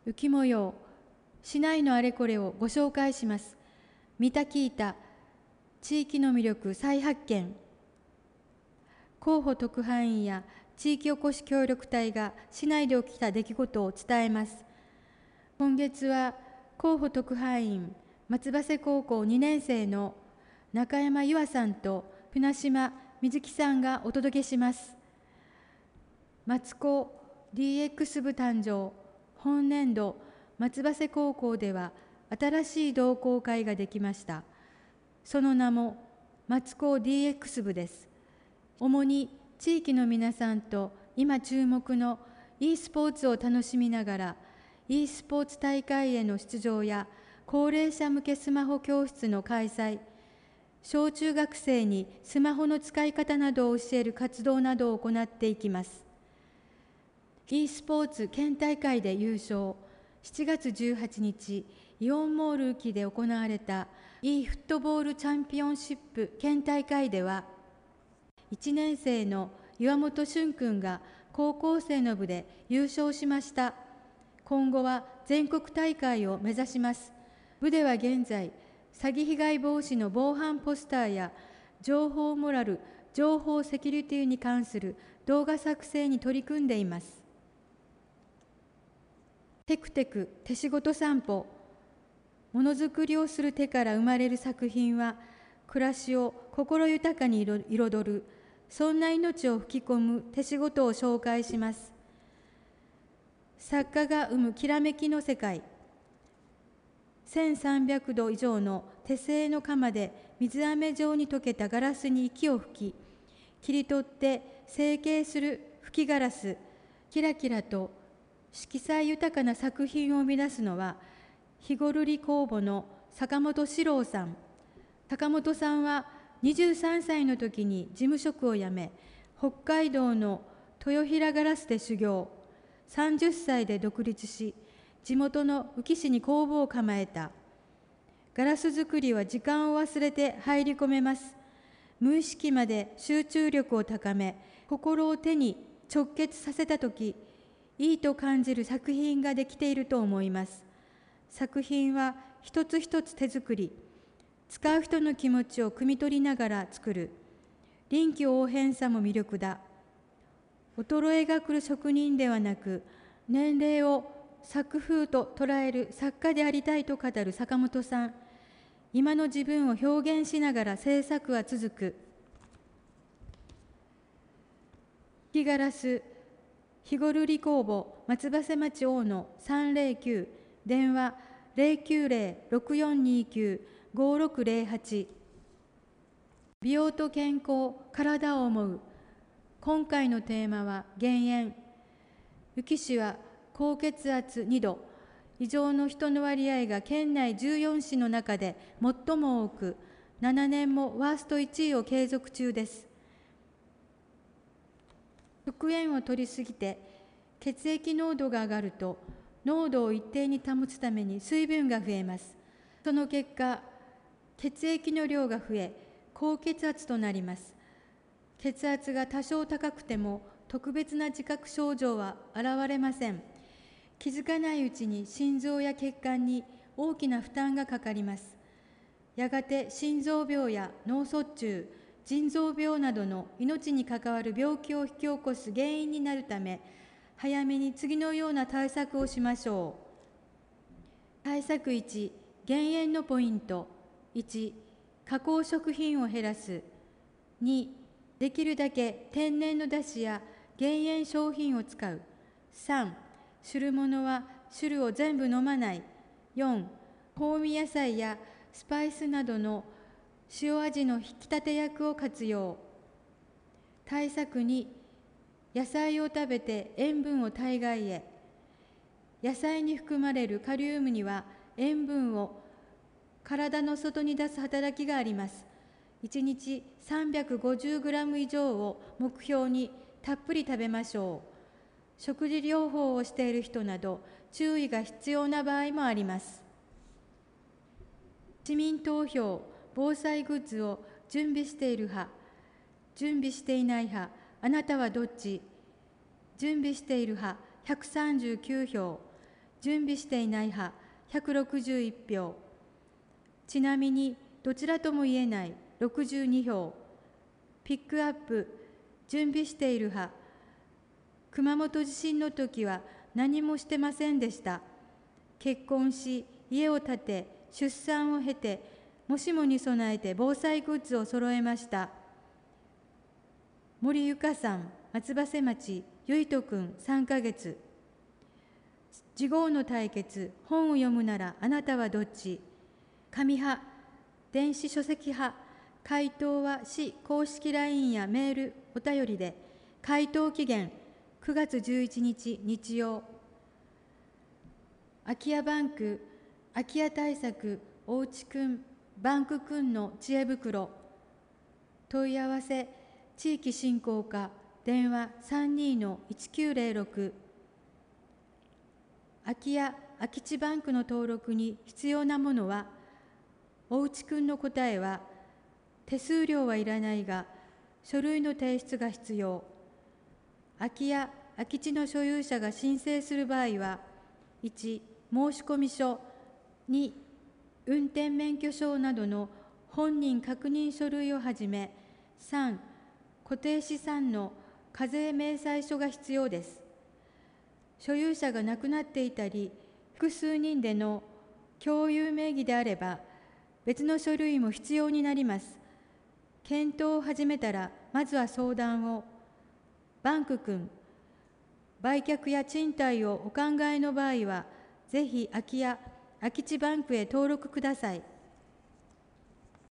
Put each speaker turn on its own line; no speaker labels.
浮模様、市内のあれこれをご紹介します。見た聞いた、地域の魅力再発見。広報特派員や地域おこし協力隊が市内で起きた出来事を伝えます。今月は広報特派員松葉瀬高校2年生の中山優愛さんと船島瑞希さんがお届けします。松高 DX 部誕生。本年度松葉瀬高校では新しい同好会ができました。その名も松高 DX 部です。主に地域の皆さんと今注目の e スポーツを楽しみながら e スポーツ大会への出場や高齢者向けスマホ教室の開催、小中学生にスマホの使い方などを教える活動などを行っていきます。e スポーツ県大会で優勝、7月18日、イオンモール宇城で行われた e フットボールチャンピオンシップ県大会では、1年生の岩本俊君が高校生の部で優勝しました。今後は全国大会を目指します。部では現在、詐欺被害防止の防犯ポスターや情報モラル、情報セキュリティに関する動画作成に取り組んでいます。テクテク手仕事散歩。ものづくりをする手から生まれる作品は、暮らしを心豊かに彩る、そんな命を吹き込む手仕事を紹介します。作家が生むきらめきの世界。1300度以上の手製の窯で水飴状に溶けたガラスに息を吹き、切り取って成形する吹きガラス。キラキラと色彩豊かな作品を生み出すのは、日ごるり工房の坂本史郎さん。坂本さんは23歳の時に事務職を辞め、北海道の豊平ガラスで修行。30歳で独立し、地元の宇城市に工房を構えた。ガラス作りは時間を忘れて入り込めます。無意識まで集中力を高め、心を手に直結させたとき、いいと感じる作品ができていると思います。作品は一つ一つ手作り。使う人の気持ちを汲み取りながら作る。臨機応変さも魅力だ。衰えが来る職人ではなく、年齢を作風と捉える作家でありたいと語る坂本さん。今の自分を表現しながら制作は続く。吹きガラス、日ごるり工房松葉瀬町大野309、電話090-6429-5608。美容と健康、体を思う。今回のテーマは減塩。宇城市は高血圧2度、以上の人の割合が県内14市の中で最も多く、7年もワースト1位を継続中です。食塩を摂りすぎて血液濃度が上がると、濃度を一定に保つために水分が増えます。その結果、血液の量が増え、高血圧となります。血圧が多少高くても特別な自覚症状は現れません。気づかないうちに心臓や血管に大きな負担がかかります。やがて心臓病や脳卒中、腎臓病などの命に関わる病気を引き起こす原因になるため、早めに次のような対策をしましょう。対策1、減塩のポイント。1、加工食品を減らす。2、できるだけ天然のだしや減塩商品を使う。3、汁物は汁を全部飲まない。4、香味野菜やスパイスなどの塩味の引き立て薬を活用。対策2、野菜を食べて塩分を体外へ。野菜に含まれるカリウムには塩分を体の外に出す働きがあります。1日350グラム以上を目標にたっぷり食べましょう。食事療法をしている人など注意が必要な場合もあります。市民投票、防災グッズを準備している派、準備していない派、あなたはどっち？準備している派139票、 準備していない派161票。ちなみにどちらとも言えない62票。ピックアップ、準備している派。熊本地震の時は何もしてませんでした。結婚し、家を建て、出産を経て、もしもに備えて防災グッズを揃えました。森ゆかさん、松葉瀬町、ゆいとくん3ヶ月。次号の対決、本を読むならあなたはどっち？紙派、電子書籍派。回答は市公式 LINE やメール、お便りで。回答期限9月11日日曜。空き家バンク、空き家対策、おうちくん、バンクくんの知恵袋。問い合わせ、地域振興課、電話32-1906。空き家・空き地バンクの登録に必要なものは、おうちくんの答えは、手数料はいらないが、書類の提出が必要。空き家・空き地の所有者が申請する場合は、1、申込書、2、運転免許証などの本人確認書類をはじめ、3、固定資産の課税明細書が必要です。所有者が亡くなっていたり、複数人での共有名義であれば、別の書類も必要になります。検討を始めたら、まずは相談を。バンク君、売却や賃貸をお考えの場合は、ぜひ空き家・空き地バンクへ登録ください。